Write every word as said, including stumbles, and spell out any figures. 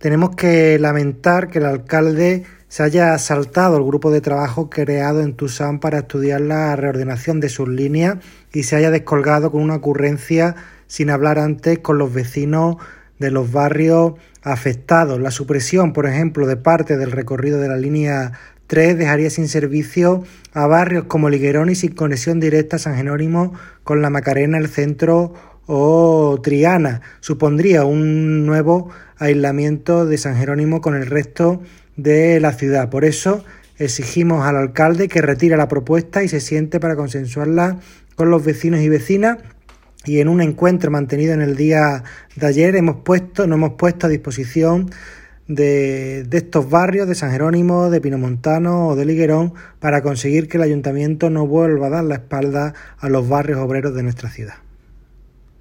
tenemos que lamentar que el alcalde se haya saltado el grupo de trabajo creado en Tusam para estudiar la reordenación de sus líneas y se haya descolgado con una ocurrencia sin hablar antes con los vecinos de los barrios afectados. La supresión, por ejemplo, de parte del recorrido de la línea tres dejaría sin servicio a barrios como Liguerón y sin conexión directa a San Jerónimo con la Macarena, el Centro o Triana. Supondría un nuevo aislamiento de San Jerónimo con el resto de la ciudad. Por eso exigimos al alcalde que retire la propuesta y se siente para consensuarla con los vecinos y vecinas. Y en un encuentro mantenido en el día de ayer hemos puesto, nos hemos puesto a disposición de, de estos barrios de San Jerónimo, de Pinomontano o de Liguerón para conseguir que el ayuntamiento no vuelva a dar la espalda a los barrios obreros de nuestra ciudad.